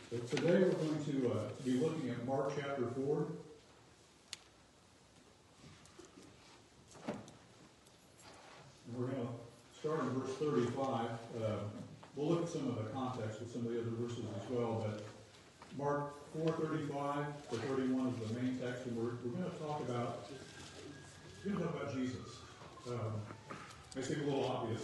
So today we're going to be looking at Mark chapter 4. And we're going to start in verse 35. We'll look at some of the context with some of the other verses as well, but Mark 4:35 to 31 is the main text, and we're going to talk about Jesus. May seem a little obvious.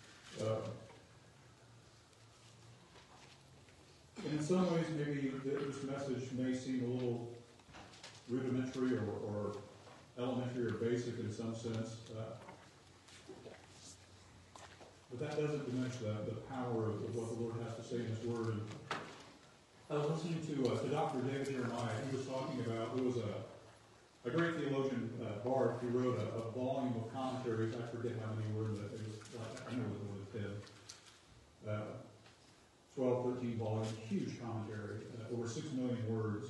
And in some ways, maybe this message may seem a little rudimentary or elementary or basic in some sense. But that doesn't diminish the power of what the Lord has to say in His Word. And I was listening to Dr. David Jeremiah. He was talking about, there was a great theologian, Barth, who wrote a volume of commentaries. I forget how many were in it. It was like, I know it was more than 10. 12, 13 volumes, huge commentary, over 6 million words.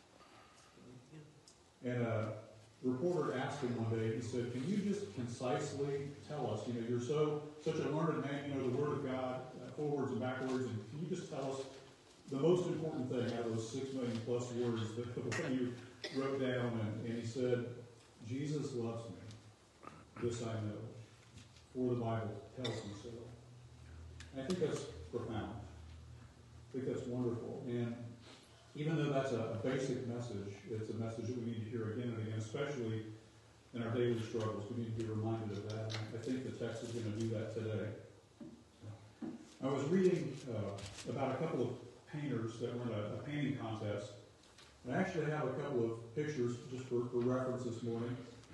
And a reporter asked him one day, he said, can you just concisely tell us, you're such a learned man, the Word of God, forwards and backwards, and can you just tell us the most important thing out of those 6 million plus words that you wrote down? And he said, Jesus loves me. This I know, for the Bible tells me so. And I think that's profound. I think that's wonderful. And even though that's a basic message, it's a message that we need to hear again and again, especially in our daily struggles. We need to be reminded of that. And I think the text is going to do that today. I was reading about a couple of painters that were in a painting contest. And I actually have a couple of pictures just for reference this morning.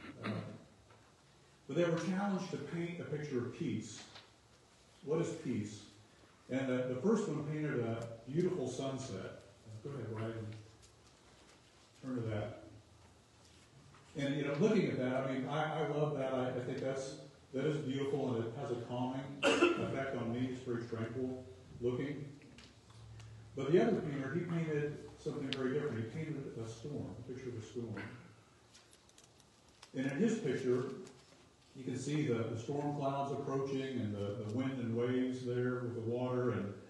But they were challenged to paint a picture of peace. What is peace? And the first one painted a beautiful sunset. Go ahead, Brian. Turn to that. And, looking at that, I love that. I think that is beautiful, and it has a calming effect on me. It's very tranquil looking. But the other painter, he painted something very different. He painted a storm, a picture of a storm. And in his picture, you can see the storm clouds approaching and the wind and waves there with the water.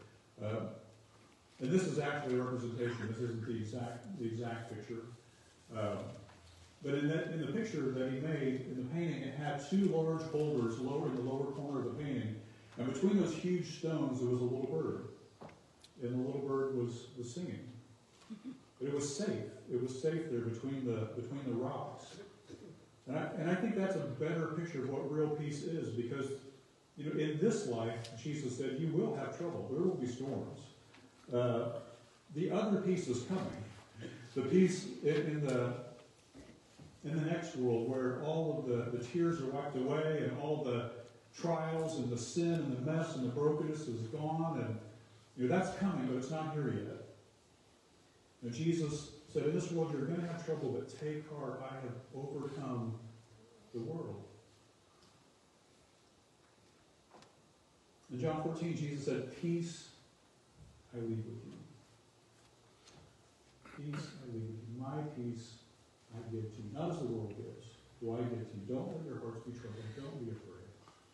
And this is actually a representation. This isn't the exact picture. But in the picture that he made, in the painting, it had two large boulders in the lower corner of the painting. And between those huge stones, there was a little bird. And the little bird was singing. But it was safe. It was safe there between the rocks. And I think that's a better picture of what real peace is, because in this life, Jesus said, you will have trouble. There will be storms. The other peace is coming. The peace in the next world, where all of the tears are wiped away and all the trials and the sin and the mess and the brokenness is gone, and that's coming, but it's not here yet. And Jesus said, in this world you're going to have trouble, but take heart, I have overcome the world. In John 14, Jesus said, peace I leave with you. Peace I leave with you. My peace I give to you. Not as the world gives, do I give to you. Don't let your hearts be troubled. Don't be afraid.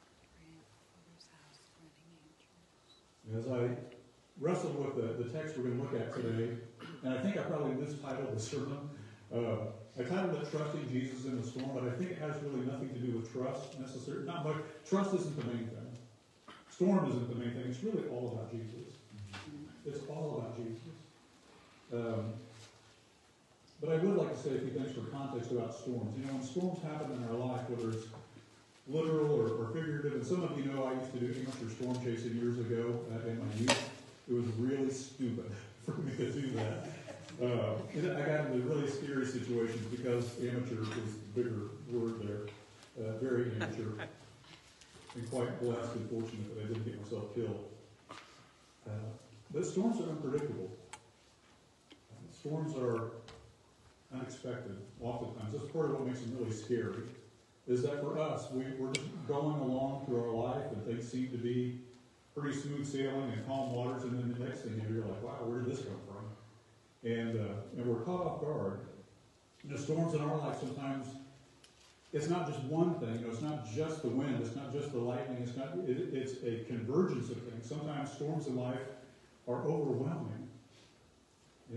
As I wrestled with the text we're going to look at today, and I think I probably mistitled the sermon. I titled it Trusting Jesus in the Storm, but I think it has really nothing to do with trust necessarily. Not much. Trust isn't the main thing. Storm isn't the main thing. It's really all about Jesus. It's all about Jesus. But I would like to say a few things for context about storms. When storms happen in our life, whether it's literal or figurative, and some of you know I used to do amateur storm chasing years ago in my youth. It was really stupid for me to do that. I got into really scary situations because amateur is the bigger word there. Very amateur. And quite blessed and fortunate that I didn't get myself killed. But storms are unpredictable. Storms are unexpected, oftentimes. That's part of what makes them really scary, is that for us, we're just going along through our life and things seem to be pretty smooth sailing and calm waters, and then the next thing you're like, wow, where did this come from? And we're caught off guard. Storms in our life sometimes, it's not just one thing. It's not just the wind. It's not just the lightning. It's a convergence of things. Sometimes storms in life are overwhelming.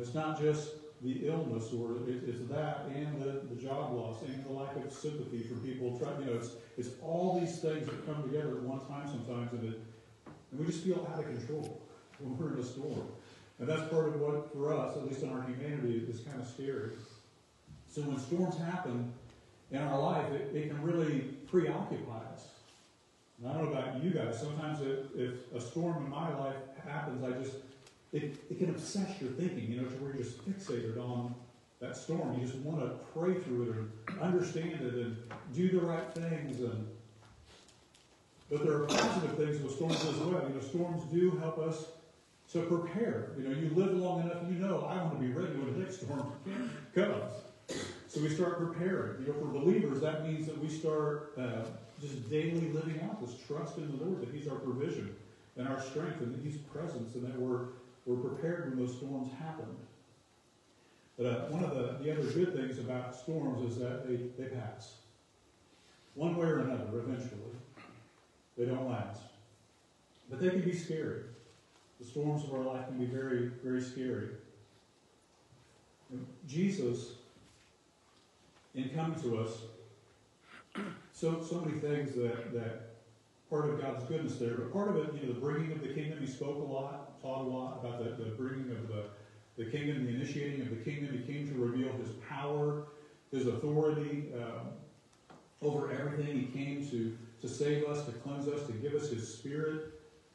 it's not just the illness, or it's that and the job loss and the lack of sympathy for people. It's all these things that come together at one time sometimes, and we just feel out of control when we're in a storm. And that's part of what, for us, at least in our humanity, is kind of scary. So when storms happen in our life, it can really preoccupy us. And I don't know about you guys, sometimes if a storm in my life happens, it can obsess your thinking, to where you're just fixated on that storm. You just want to pray through it and understand it and do the right things. But there are positive things with storms as well. Storms do help us to prepare. You live long enough, I want to be ready when the next storm comes. So we start preparing. For believers, that means that we start just daily living out this trust in the Lord, that He's our provision and our strength, and that He's presence, and that we're prepared when those storms happen. But one of the other good things about storms is that they pass. One way or another, eventually. They don't last. But they can be scary. The storms of our life can be very, very scary. And Jesus, in coming to us, so many things that part of God's goodness there, but part of it, the bringing of the kingdom, He spoke a lot, taught a lot about the bringing of the kingdom, the initiating of the kingdom. He came to reveal His power, His authority over everything. He came to save us, to cleanse us, to give us His Spirit.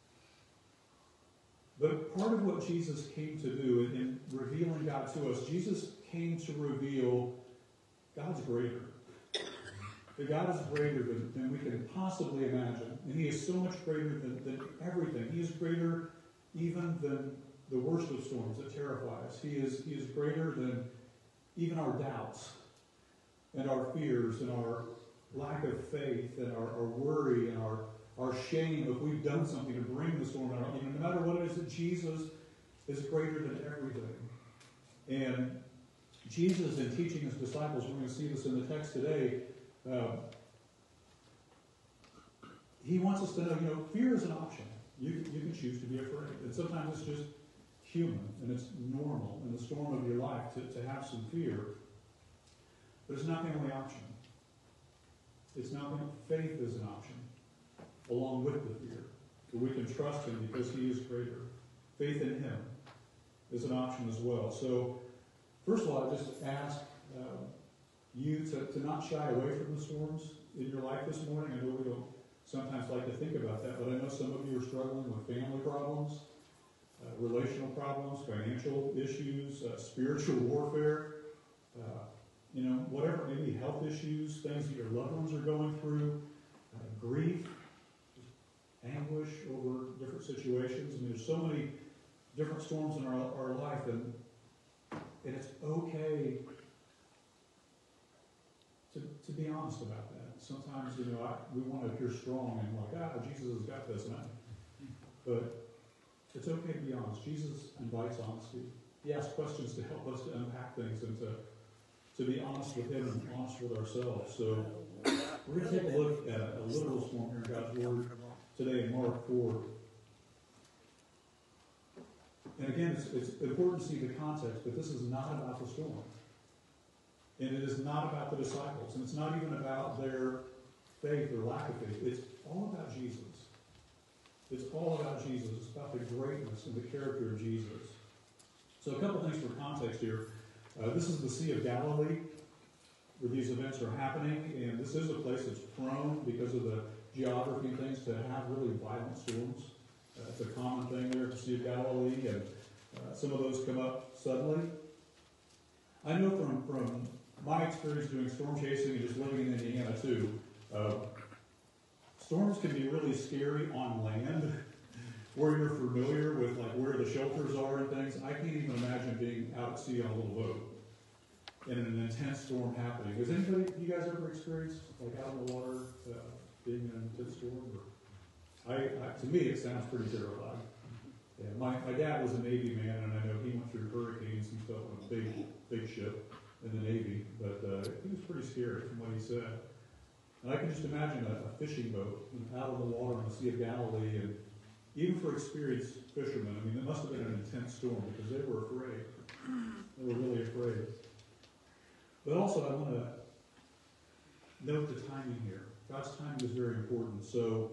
But part of what Jesus came to do in revealing God to us, Jesus came to reveal God's greater. That God is greater than we can possibly imagine. And He is so much greater than everything. He is greater even than the worst of storms that terrify us. He is greater than even our doubts and our fears and our lack of faith and our worry and our shame if we've done something to bring the storm in our life. No matter what it is, that Jesus is greater than everything. And Jesus, in teaching His disciples, we're going to see this in the text today, He wants us to know, fear is an option. You can choose to be afraid. And sometimes it's just human, and it's normal in the storm of your life to have some fear. But it's not the only option. It's not faith is an option, along with the fear. That we can trust Him because He is greater. Faith in Him is an option as well. So, first of all, I just ask you to not shy away from the storms in your life this morning. I know we don't sometimes like to think about that, but I know some of you are struggling with family problems, relational problems, financial issues, spiritual warfare, whatever, maybe health issues, things that your loved ones are going through, grief, anguish over different situations. I mean, there's so many different storms in our life, and it's okay to be honest about that. Sometimes, we want to appear strong and Jesus has got this, but it's okay to be honest. Jesus invites honesty. He asks questions to help us to unpack things and to be honest with Him and honest with ourselves. So we're going to take a look at a literal storm here in God's Word today in Mark 4. And again, it's important to see the context, but this is not about the storm. And it is not about the disciples. And it's not even about their faith or lack of faith. It's all about Jesus. It's all about Jesus. It's about the greatness and the character of Jesus. So a couple things for context here. This is the Sea of Galilee, where these events are happening. And this is a place that's prone, because of the geography and things, to have really violent storms. It's a common thing there at the Sea of Galilee. And some of those come up suddenly. I know from my experience doing storm chasing and just living in Indiana too, storms can be really scary on land, where you're familiar with where the shelters are and things. I can't even imagine being out at sea on a little boat in an intense storm happening. Has you guys ever experienced out in the water being in an intense storm? To me, it sounds pretty terrifying. Yeah, my dad was a Navy man, and I know he went through hurricanes and stuff on a big ship in the Navy, but it was pretty scary from what he said. And I can just imagine a fishing boat out of the water in the Sea of Galilee, and even for experienced fishermen, it must have been an intense storm because they were afraid. But also I want to note the timing here. God's timing is very important. So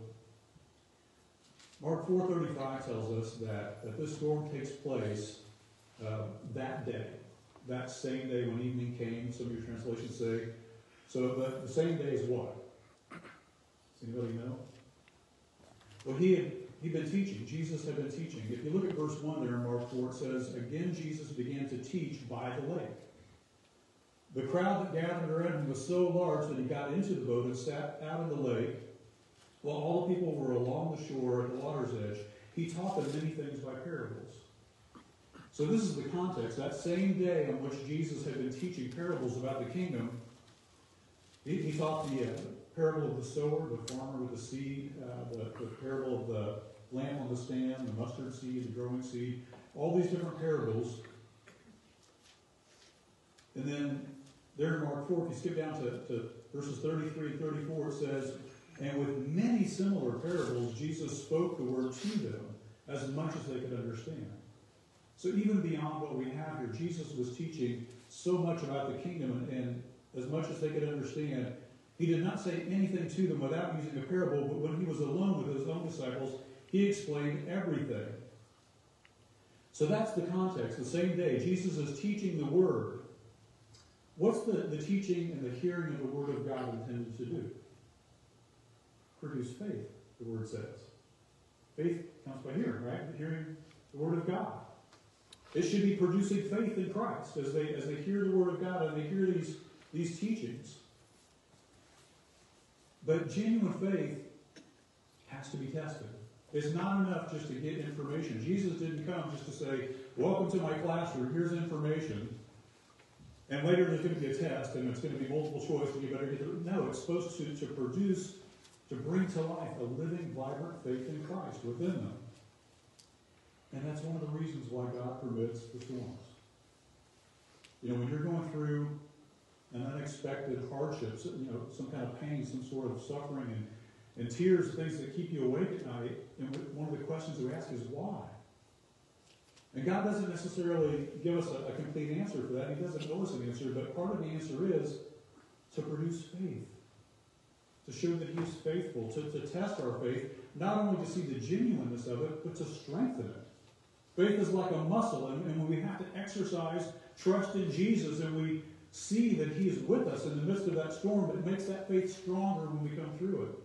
Mark 4:35 tells us that this storm takes place that day, that same day when evening came. Some of your translations say. So the same day is what? Does anybody know? Well, he'd been teaching. Jesus had been teaching. If you look at verse 1 there in Mark 4, it says, "Again Jesus began to teach by the lake. The crowd that gathered around him was so large that he got into the boat and sat out in the lake, while all the people were along the shore at the water's edge. He taught them many things by parables." So this is the context. That same day on which Jesus had been teaching parables about the kingdom, he taught the parable of the sower, the farmer with the seed, the parable of the lamb on the stand, the mustard seed, the growing seed, all these different parables. And then there in Mark 4, if you skip down to verses 33 and 34, it says, "And with many similar parables, Jesus spoke the word to them, as much as they could understand." So even beyond what we have here, Jesus was teaching so much about the kingdom, and as much as they could understand, he did not say anything to them without using a parable, but when he was alone with his own disciples, he explained everything. So that's the context. The same day, Jesus is teaching the word. What's the teaching and the hearing of the word of God intended to do? Produce faith, the word says. Faith comes by hearing, right? Hearing the word of God. It should be producing faith in Christ as they hear the word of God and they hear these teachings. But genuine faith has to be tested. It's not enough just to get information. Jesus didn't come just to say, "Welcome to my classroom, here's information." And later there's going to be a test, and it's going to be multiple choice, and you better get it. No, it's supposed to produce, to bring to life a living, vibrant faith in Christ within them. And that's one of the reasons why God permits the storms. When you're going through an unexpected hardship, some kind of pain, some sort of suffering, and tears, things that keep you awake at night, and one of the questions that we ask is why? And God doesn't necessarily give us a complete answer for that. He doesn't know us an answer, but part of the answer is to produce faith, to show that He's faithful, to test our faith, not only to see the genuineness of it, but to strengthen it. Faith is like a muscle, and when we have to exercise trust in Jesus, and we see that He is with us in the midst of that storm, it makes that faith stronger when we come through it.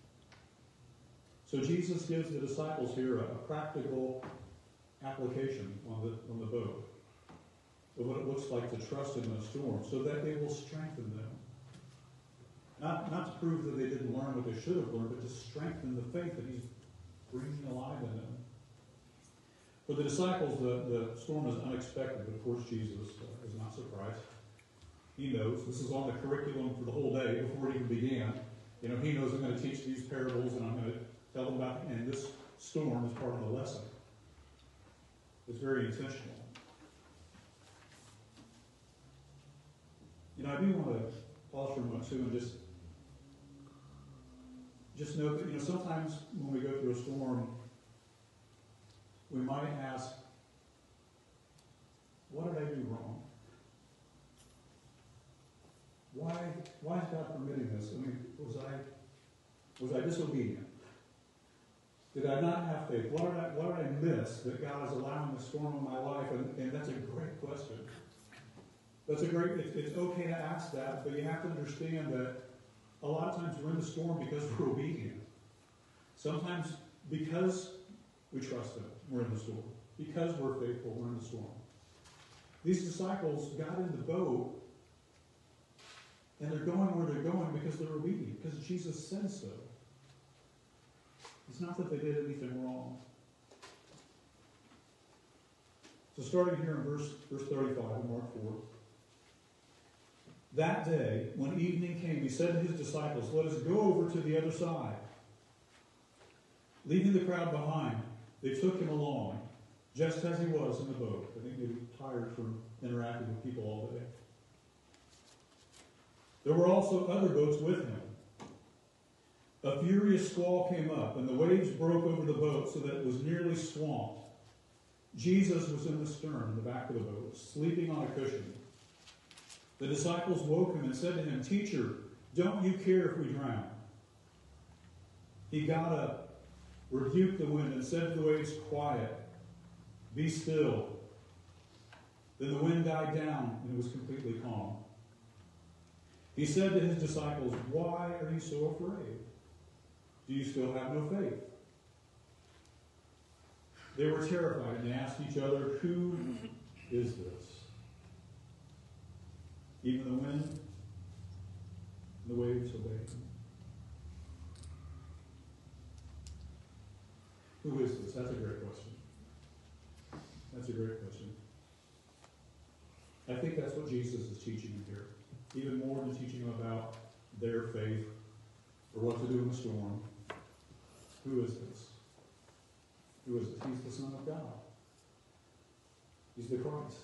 So Jesus gives the disciples here a practical application on the boat of what it looks like to trust in a storm, so that they will strengthen them. Not to prove that they didn't learn what they should have learned, but to strengthen the faith that He's bringing alive in them. For the disciples, the storm is unexpected, but of course Jesus is not surprised. He knows. This is on the curriculum for the whole day before it even began. He knows I'm going to teach these parables, and I'm going to tell them about it, and this storm is part of the lesson. It's very intentional. I do want to pause for a moment too and just note that sometimes when we go through a storm, we might ask, what did I do wrong? Why is God permitting this? Was I disobedient? Did I not have faith? What did I miss that God is allowing the storm in my life? And that's a great question. It's okay to ask that, but you have to understand that a lot of times we're in the storm because we're obedient. Sometimes because we trust Him, we're in the storm. Because we're faithful, we're in the storm. These disciples got in the boat, and they're going where they're going because they're obedient, because Jesus said so. It's not that they did anything wrong. So starting here in verse 35 in Mark 4. That day, when evening came, He said to His disciples, "Let us go over to the other side." Leaving the crowd behind, they took Him along, just as He was in the boat. I think maybe tired from interacting with people all day. There were also other boats with Him. A furious squall came up, and the waves broke over the boat so that it was nearly swamped. Jesus was in the stern, in the back of the boat, sleeping on a cushion. The disciples woke him and said to him, "Teacher, don't you care if we drown?" He got up, rebuked the wind, and said to the waves, "Quiet, be still." Then the wind died down, and it was completely calm. He said to his disciples, "Why are you so afraid? Do you still have no faith?" They were terrified, and they asked each other, "Who is this? Even the wind and the waves obey him." Who is this? That's a great question. That's a great question. I think that's what Jesus is teaching them here. Even more than teaching them about their faith or what to do in the storm. Who is this? Who is it? He's the Son of God. He's the Christ.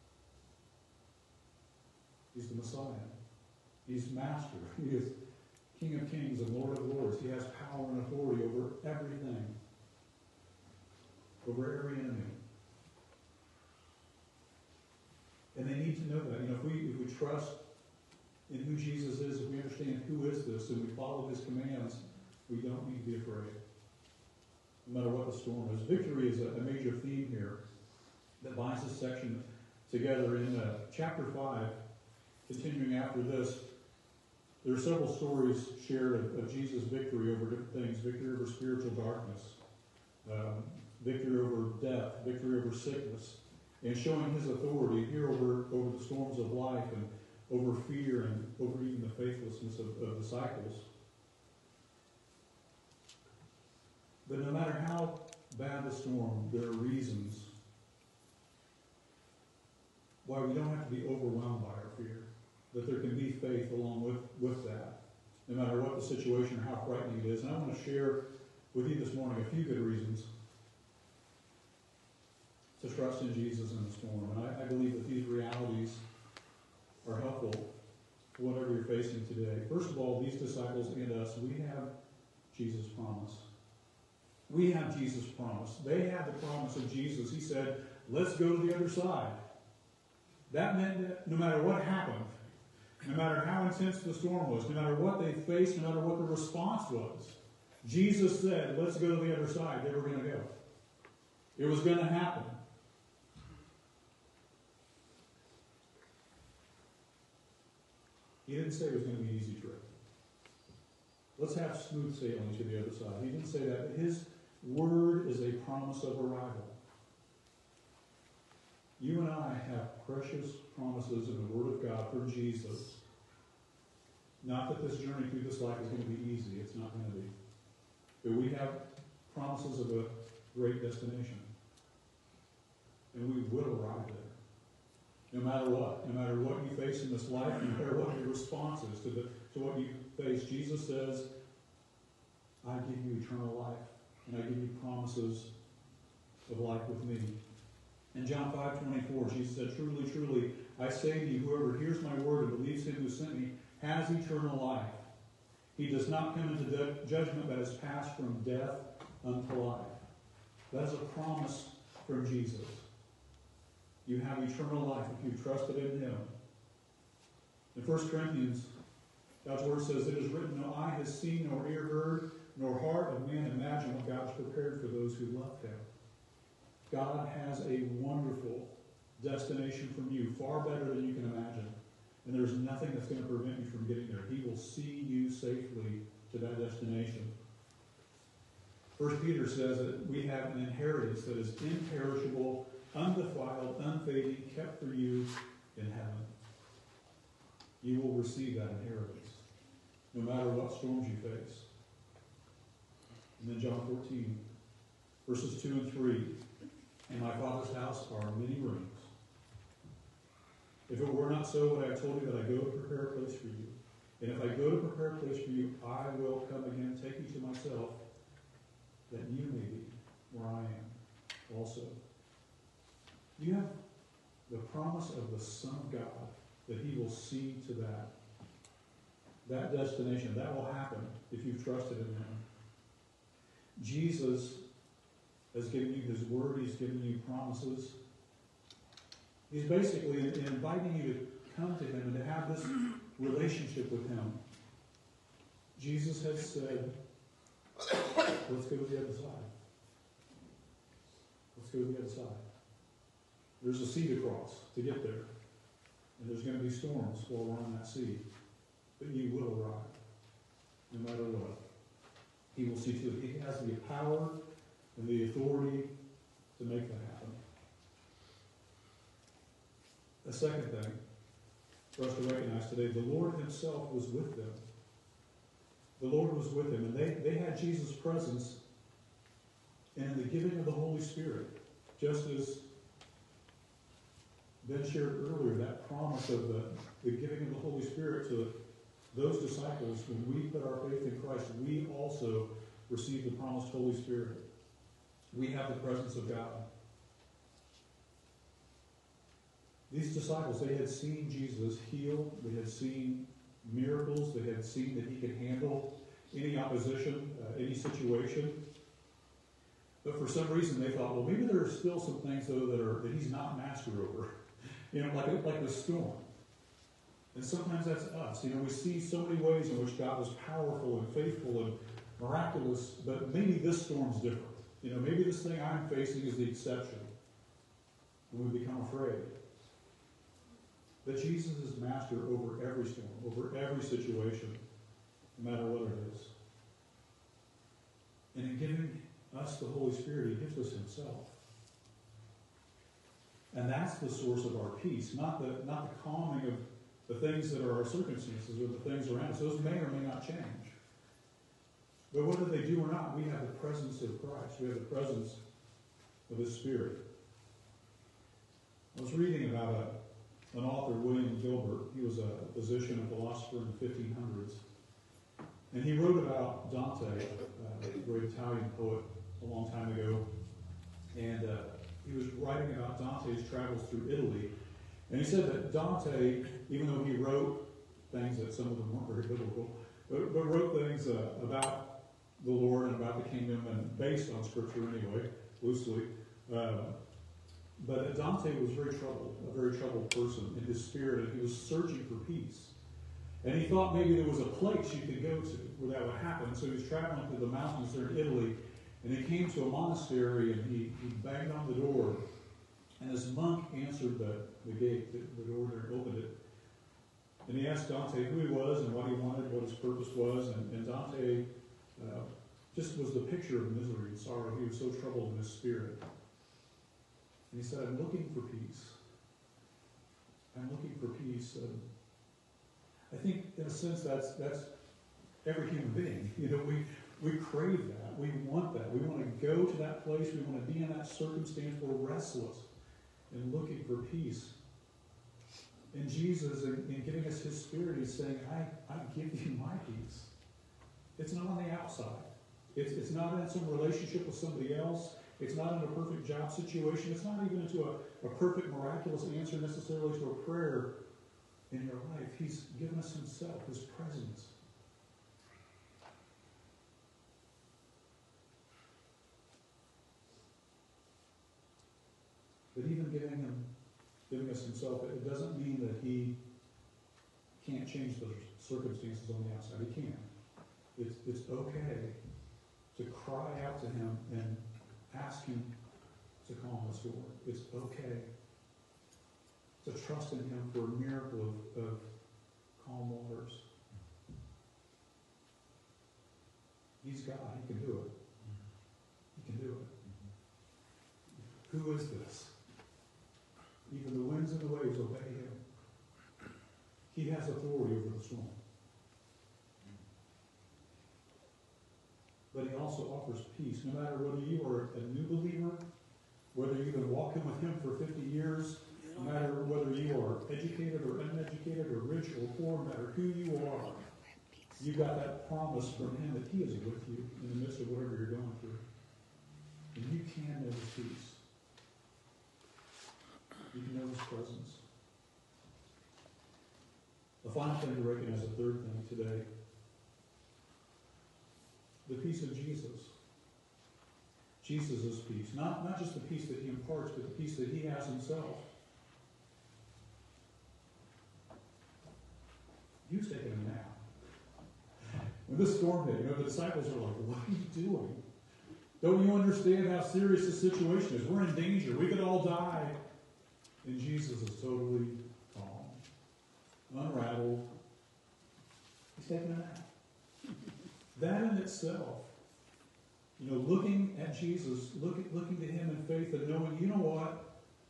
He's the Messiah. He's Master. He is King of Kings and Lord of Lords. He has power and authority over everything. Over every enemy. And they need to know that. If we trust in who Jesus is, if we understand who is this, and we follow his commands, we don't need to be afraid. No matter what the storm is. Victory is a major theme here that binds this section together. In chapter 5, continuing after this, there are several stories shared of Jesus' victory over different things. Victory over spiritual darkness, victory over death, victory over sickness, and showing his authority here over the storms of life and over fear and over even the faithlessness of disciples. But no matter how bad the storm, there are reasons why we don't have to be overwhelmed by our fear. That there can be faith along with that, no matter what the situation or how frightening it is. And I want to share with you this morning a few good reasons to trust in Jesus in the storm. And I believe that these realities are helpful for whatever you're facing today. First of all, these disciples and us, we have Jesus' promise. We have Jesus' promise. They had the promise of Jesus. He said, "Let's go to the other side." That meant that no matter what happened, no matter how intense the storm was, no matter what they faced, no matter what the response was, Jesus said, "Let's go to the other side." They were going to go. It was going to happen. He didn't say it was going to be an easy trip. Let's have smooth sailing to the other side. He didn't say that. His word is a promise of arrival. You and I have precious promises in the Word of God from Jesus. Not that this journey through this life is going to be easy. It's not going to be. But we have promises of a great destination. And we will arrive there. No matter what. No matter what you face in this life, no matter what your response is to what you face, Jesus says, "I give you eternal life. And I give you promises of life with me." In John 5:24, Jesus said, "Truly, truly, I say to you, whoever hears my word and believes him who sent me has eternal life. He does not come into judgment, but has passed from death unto life." That is a promise from Jesus. You have eternal life if you trusted in him. In 1 Corinthians, God's word says, "It is written, no eye has seen, nor ear heard, nor heart of man imagined what God has prepared for those who love him." God has a wonderful destination from you, far better than you can imagine. And there's nothing that's going to prevent you from getting there. He will see you safely to that destination. 1 Peter says that we have an inheritance that is imperishable, undefiled, unfading, kept for you in heaven. You will receive that inheritance, no matter what storms you face. And then John 14, verses 2 and 3. "In my Father's house are many rooms. If it were not so, would I have told you that I go to prepare a place for you? And if I go to prepare a place for you, I will come again, take you to myself, that you may be where I am also." You have the promise of the Son of God that he will see to that destination. That will happen if you've trusted in him. Jesus has given you his word. He's given you promises. He's basically inviting you to come to him and to have this relationship with him, Jesus has said, let's go to the other side. Let's go to the other side. There's a sea to cross to get there. And there's going to be storms while we're on that sea. But you will arrive, no matter what. He will see to it. He has the power and the authority to make that happen. The second thing for us to recognize today, the Lord himself was with them. The Lord was with them, and they had Jesus' presence and the giving of the Holy Spirit, just as Ben shared earlier, that promise of the giving of the Holy Spirit to those disciples. When we put our faith in Christ, we also receive the promised Holy Spirit. We have the presence of God. These disciples, they had seen Jesus heal. They had seen miracles. They had seen that he could handle any opposition, any situation. But for some reason they thought, well, maybe there are still some things, though, that he's not master over. Like the storm. And sometimes that's us. We see so many ways in which God is powerful and faithful and miraculous, but maybe this storm's different. Maybe this thing I'm facing is the exception. And we become afraid. But Jesus is master over every storm, over every situation, no matter what it is. And in giving us the Holy Spirit, he gives us himself. And that's the source of our peace, not the calming of the things that are our circumstances or the things around us. Those may or may not change. But whether they do or not, we have the presence of Christ. We have the presence of his Spirit. I was reading about an author, William Gilbert. He was a physician and philosopher in the 1500s. And he wrote about Dante, a great Italian poet, a long time ago. And he was writing about Dante's travels through Italy. And he said that Dante, even though he wrote things that some of them weren't very biblical, but wrote things about the Lord and about the kingdom, and based on Scripture anyway, loosely. But Dante was very troubled, a very troubled person in his spirit, and he was searching for peace. And he thought maybe there was a place you could go to where that would happen. So he was traveling through the mountains there in Italy, and he came to a monastery, and he banged on the door. And this monk answered the gate, the door there, and opened it. And he asked Dante who he was and what he wanted, what his purpose was. And Dante just was the picture of misery and sorrow. He was so troubled in his spirit. And he said, I'm looking for peace. I'm looking for peace. I think, in a sense, that's every human being. We crave that. We want that. We want to go to that place. We want to be in that circumstance. We're restless and looking for peace. And Jesus, in giving us his Spirit, he's saying, I give you my peace. It's not on the outside. It's not in some relationship with somebody else. It's not in a perfect job situation. It's not even into a perfect, miraculous answer necessarily to a prayer in your life. He's given us himself, his presence. But even giving us himself, it doesn't mean that he can't change the circumstances on the outside. He can. It's okay to cry out to him and ask him to calm the storm. It's okay to trust in him for a miracle of calm waters. He's God. He can do it. He can do it. Who is this? Even the winds and the waves obey him. He has authority over the storm. But he also offers peace. No matter whether you are a new believer, whether you've been walking with him for 50 years, no matter whether you are educated or uneducated or rich or poor, no matter who you are, you've got that promise from him that he is with you in the midst of whatever you're going through. And you can know his peace. You can know his presence. The final thing to recognize, the third thing today, the peace of Jesus. Jesus' peace. Not just the peace that he imparts, but the peace that he has himself. he was taking a nap. When this storm hit, the disciples are like, what are you doing? Don't you understand how serious the situation is? We're in danger. We could all die. And Jesus is totally calm, unrattled. He's taking a nap. That in itself, looking at Jesus, looking to him in faith and knowing, you know what?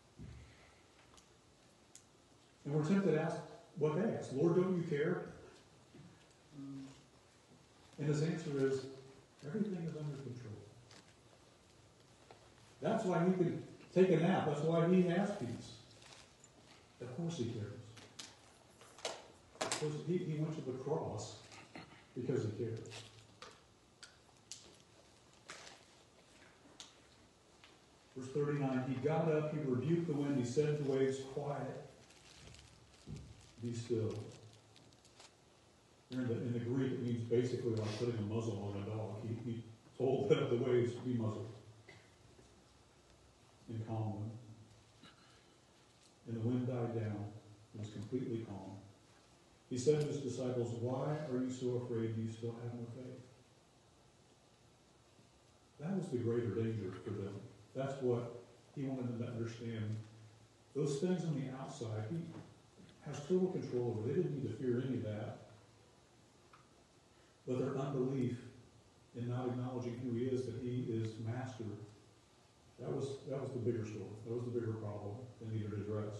And we're tempted to ask what they ask. Lord, don't you care? And his answer is, everything is under control. That's why he can take a nap. That's why he has peace. Of course he cares. Of course, he went to the cross because he cares. Verse 39, he got up, he rebuked the wind, he said to the waves, quiet, be still. In the Greek, it means basically like putting a muzzle on a dog. He told the waves to be muzzled and calm them. And the wind died down. It was completely calm. He said to his disciples, why are you so afraid? Do you still have no faith? That was the greater danger for them. That's what he wanted them to understand. Those things on the outside, he has total control over. They didn't need to fear any of that. But their unbelief in not acknowledging who he is, that he is master, that was the bigger story. That was the bigger problem they needed to address.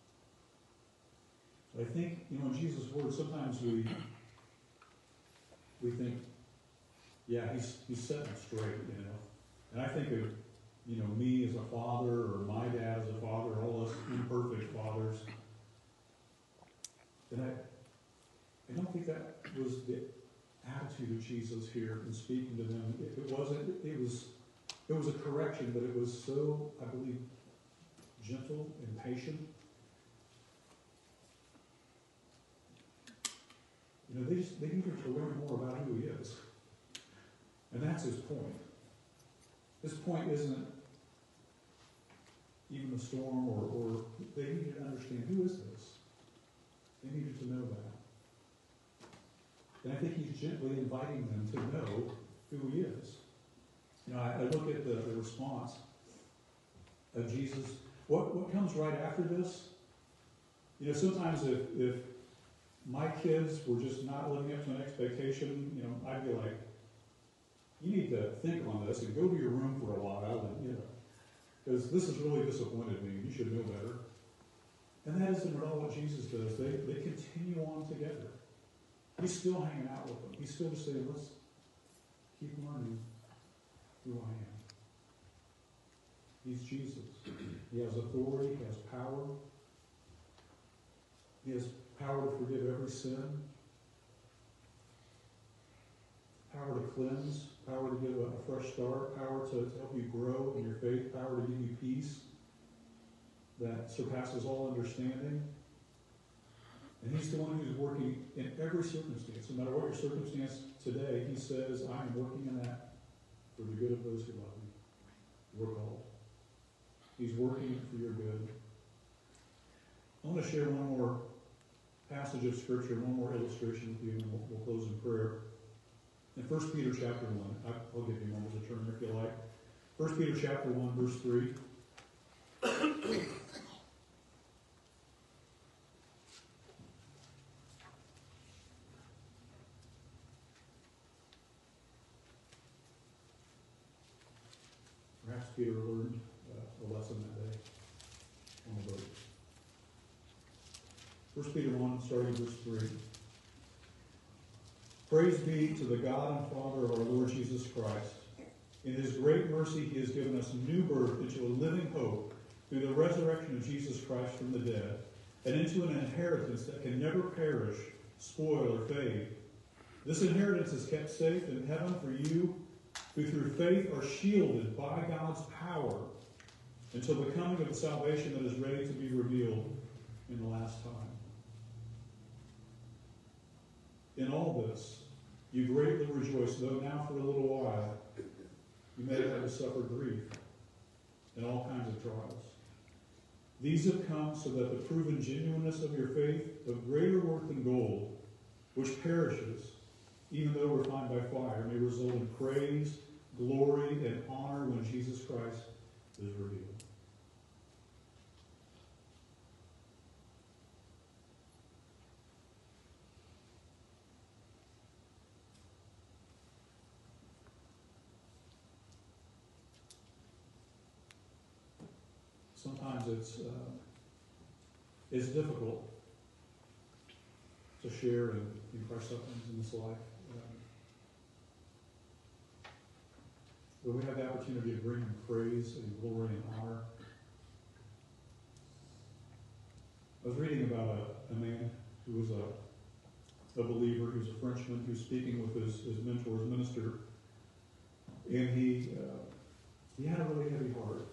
I think, in Jesus' words, sometimes we think, yeah, he's setting it straight, And I think of, me as a father, or my dad as a father, all us imperfect fathers. And I don't think that was the attitude of Jesus here in speaking to them. It wasn't. It was a correction, but it was so, I believe, gentle and patient. They needed to learn more about who he is. And that's his point. His point isn't even the storm, or they needed to understand, who is this? They needed to know that. And I think he's gently inviting them to know who he is. I look at the response of Jesus. What comes right after this? Sometimes if my kids were just not living up to an expectation, I'd be like, you need to think on this and go to your room for a while, and because this has really disappointed me. You should know better. And that isn't at all what Jesus does. They continue on together. He's still hanging out with them. He's still just saying, let's keep learning who I am. He's Jesus. He has authority. He has power. He has power to forgive every sin. Power to cleanse. Power to give a fresh start. Power to help you grow in your faith. Power to give you peace that surpasses all understanding. And he's the one who's working in every circumstance. No matter what your circumstance today, he says, I am working in that for the good of those who love me. We're called. He's working for your good. I want to share one more passage of Scripture, one more illustration with you, and we'll close in prayer. In 1 Peter chapter 1, I'll give you a moment to turn if you like. 1 Peter chapter 1, verse 3. Perhaps Peter learned a lesson that day on the boat. 1 Peter 1, starting verse 3. Praise be to the God and Father of our Lord Jesus Christ. In his great mercy, he has given us new birth into a living hope through the resurrection of Jesus Christ from the dead, and into an inheritance that can never perish, spoil, or fade. This inheritance is kept safe in heaven for you, who through faith are shielded by God's power until the coming of the salvation that is ready to be revealed in the last time. In all this, you greatly rejoice, though now for a little while you may have to suffer grief and all kinds of trials. These have come so that the proven genuineness of your faith, of greater worth than gold, which perishes, even though refined by fire, may result in praise, glory, and honor when Jesus Christ is revealed. Sometimes it's difficult to share in Christ's sufferings in this life. But we have the opportunity to bring him praise and glory and honor. I was reading about a man who was a believer. He was a Frenchman who was speaking with his mentor, his minister, and he had a really heavy heart.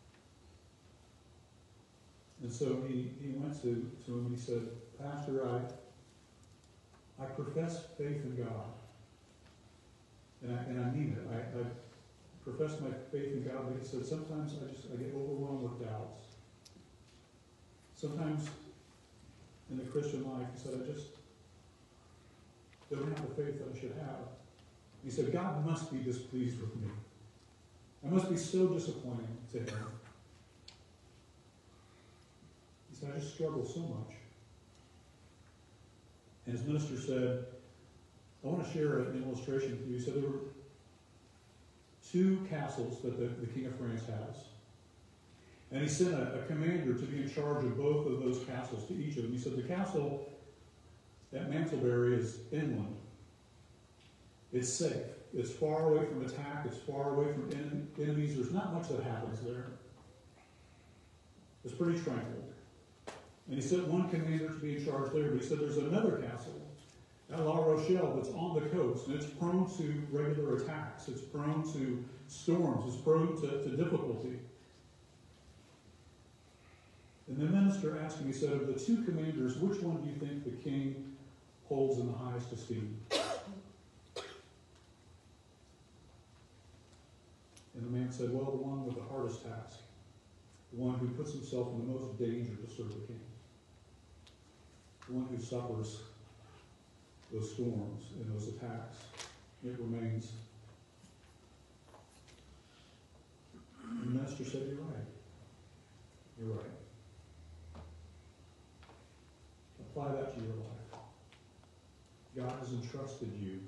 And so he went to him and he said, "Pastor, I profess faith in God, and I mean it. I profess my faith in God." But he said, "Sometimes I get overwhelmed with doubts. Sometimes in the Christian life," he said, "I just don't have the faith that I should have." He said, "God must be displeased with me. I must be so disappointing to him." He said, "I just struggle so much." And his minister said, "I want to share an illustration with you." He said there were 2 castles that the King of France has. And he sent a commander to be in charge of both of those castles, to each of them. He said the castle at Mantelbury is inland. It's safe. It's far away from attack. It's far away from enemies. There's not much that happens there. It's pretty tranquil. And he sent one commander to be in charge there, but he said there's another castle at La Rochelle that's on the coast, and it's prone to regular attacks. It's prone to storms. It's prone to difficulty. And the minister asked him, he said, "Of the 2 commanders, which one do you think the king holds in the highest esteem?" And the man said, "Well, the one with the hardest task. The one who puts himself in the most danger to serve the king. The one who suffers those storms and those attacks. It remains." And the minister said, "You're right. You're right. Apply that to your life. God has entrusted you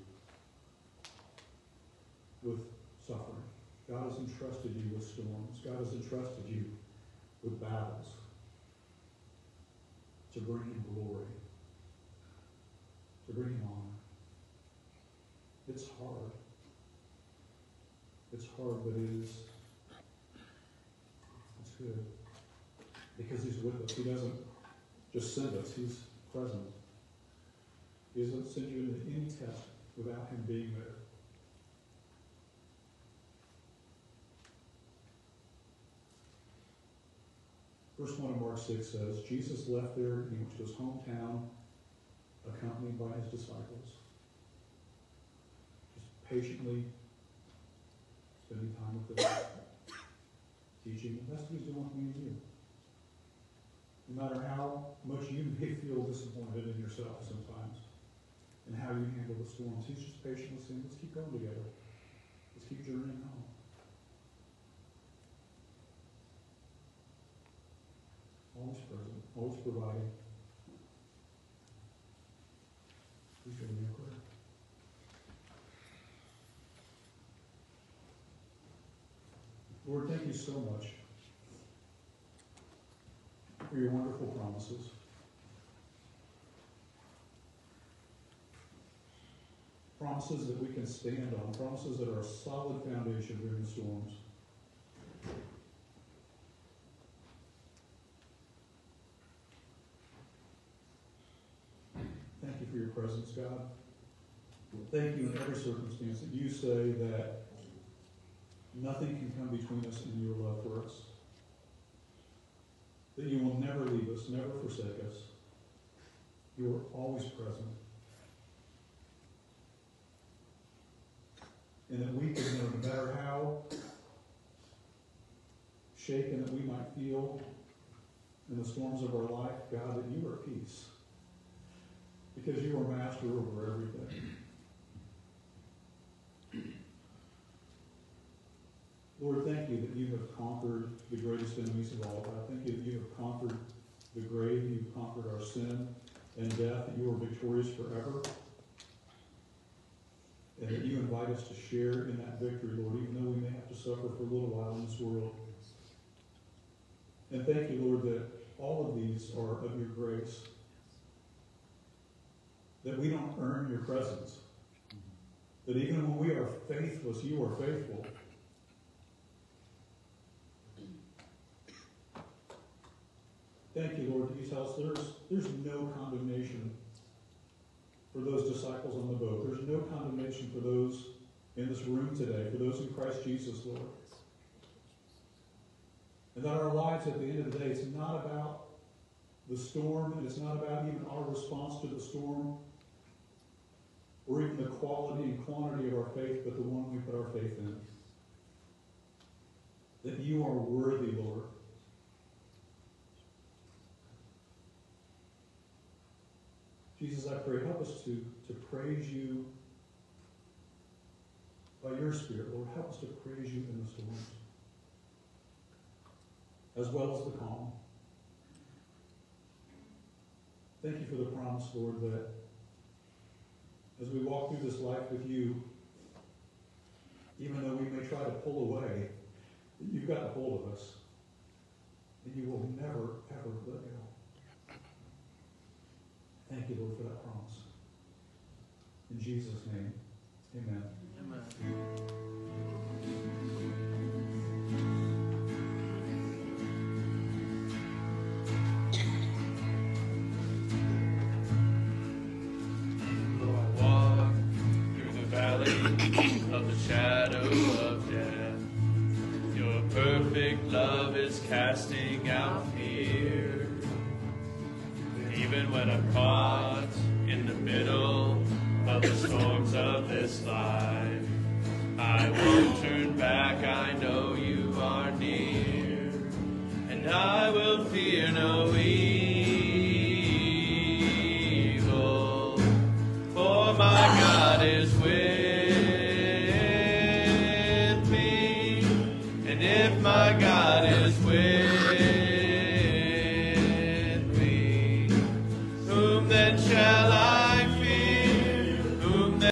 with suffering. God has entrusted you with storms. God has entrusted you with battles to bring him glory, to bring him honor. It's hard. It's hard, but it's good. Because he's with us. He doesn't just send us. He's present. He doesn't send you into any test without him being there. Verse 1 of Mark 6 says, Jesus left there and he went to his hometown, accompanied by his disciples. Just patiently spending time with them, teaching them. That's what he's doing with me and you. No matter how much you may feel disappointed in yourself sometimes, and how you handle the storms, he's just patiently saying, let's keep going together. Let's keep journeying home. Always present, always providing. Please join me in prayer. Lord, thank you so much for your wonderful promises. Promises that we can stand on, promises that are a solid foundation during the storms. Thank you for your presence, God. Thank you in every circumstance that you say that nothing can come between us and your love for us. That you will never leave us, never forsake us. You are always present. And that we can know, no matter how shaken that we might feel in the storms of our life, God, that you are peace. because you are master over everything. Lord, thank you that you have conquered the greatest enemies of all. I thank you that you have conquered the grave, you've conquered our sin and death, that you are victorious forever. And that you invite us to share in that victory, Lord, even though we may have to suffer for a little while in this world. And thank you, Lord, that all of these are of your grace. That we don't earn your presence. That even when we are faithless, you are faithful. Thank you, Lord, that you tell us there's no condemnation for those disciples on the boat. There's no condemnation for those in this room today, for those in Christ Jesus, Lord. And that our lives at the end of the day, it's not about the storm, and it's not about even our response to the storm, or even the quality and quantity of our faith, but the one we put our faith in. That you are worthy, Lord. Jesus, I pray, help us to praise you by your Spirit, Lord. Help us to praise you in the storms, as well as the calm. Thank you for the promise, Lord, that as we walk through this life with you, even though we may try to pull away, you've got a hold of us, and you will never, ever let go. Thank you, Lord, for that promise. In Jesus' name, amen. Amen. Though I walk through the valley of the shadow of death, your perfect love is casting out fear. Even when I'm caught in the middle of the storms of this life, I won't turn back, I know you are near, and I will fear no evil.